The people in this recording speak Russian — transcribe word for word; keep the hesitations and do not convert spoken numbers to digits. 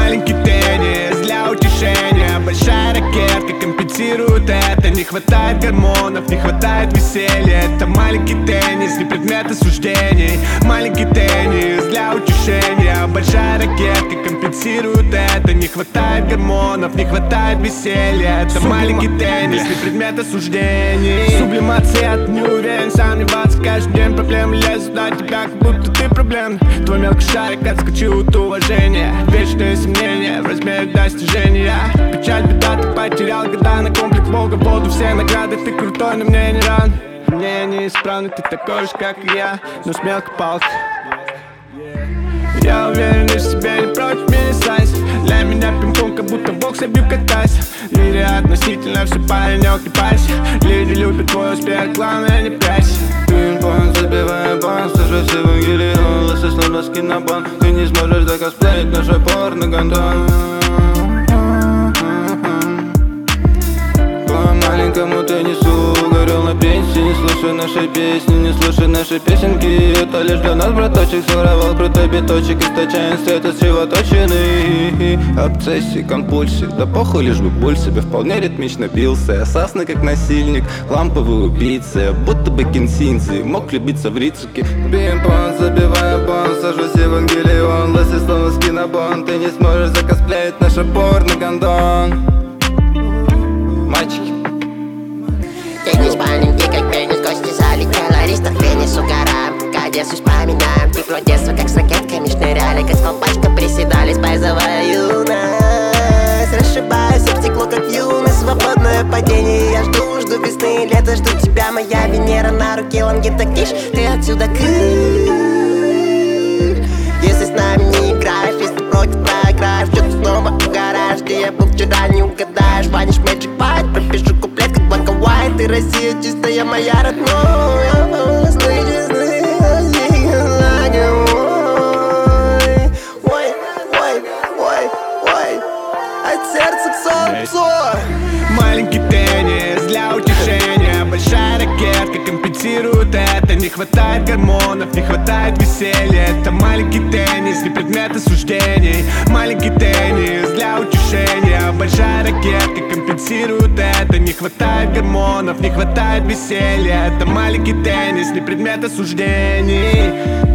маленький теннис для утешения. Большая ракетка компенсирует это. Не хватает гормонов, не хватает веселья. Это маленький теннис, не предмет осуждений. Маленький теннис для утешения. Большая ракетка компенсирует это. Не хватает гормонов, не хватает веселья. Это маленький теннис, не предмет осуждений. Сублимация, ты не уверен, сомневаться. Каждый день проблемы лезут на тебя, как будто ты проблем. Твой мелкий шарик отскочил от уважения. Вечные сомнения в размере достижения. Печаль, беда, ты потерял года на комплекс Бога. Воду все награды, ты крутой, но мне не ран. Мне неисправный, ты такой же, как и я, но с мелкой палкой. Я уверен лишь в себе, не против мини-сайз. Для меня пинг-понг, как будто бокс, я бью, катайся. В мире относительно все, паренек, не парься. Люди любят твой успех, главное не прячься. Пинг-понг, забивая бан, сажусь в Евангелион. Лысый словно скинобан. Ты не сможешь закосплеить наш опорный гондон. По маленькому теннису горел на пенсии. Не слушай наши песни, не слушай наши песенки. Это лишь для нас, браточек, своровал крутой биточек. Источаем свет из сивоточины. Обсессии, компульсии, да похуй, лишь бы боль себе вполне ритмично бился. Осасный как насильник, ламповый убийца. Будто бы кенсинцы, мог влюбиться в рицуки. Пинг-понг, забивая бон, сажусь в Евангелион. Лысый словно скинобон. Ты не сможешь закосплеить наш опорный гондон. Мальчики. Теннис маленький, как пенис, кости залетел. Аристов, Венес, угораем, пока Одессу вспоминаем. Тепло детства, как с ракетками шныряли. Как с колпачком приседали, спайзовая юность. Расшибаюсь об стекло, как юность. Свободное падение, я жду, жду весны и лета. Жду тебя, моя Венера на руке, лонгита киш. Ты отсюда кыш. Если с нами не играешь, если против проиграешь, что ты снова угораешь, где я был вчера, не угадаешь. Ванишь Magic Fight, пропишу куплет, как Black and White. Ты Россия чистая, моя родная. Сны честные, ой, ой, ой, ой, от сердца к солнцу. Маленький теннис для утешения. Большая ракетка компенсирует это. Не хватает гормонов, не хватает веселья. Это маленький теннис, не предмет осуждений. Маленький теннис для утешения. Большая ракетка компенсирует это. Не хватает гормонов, не хватает веселья. Это маленький теннис, не предмет осуждений.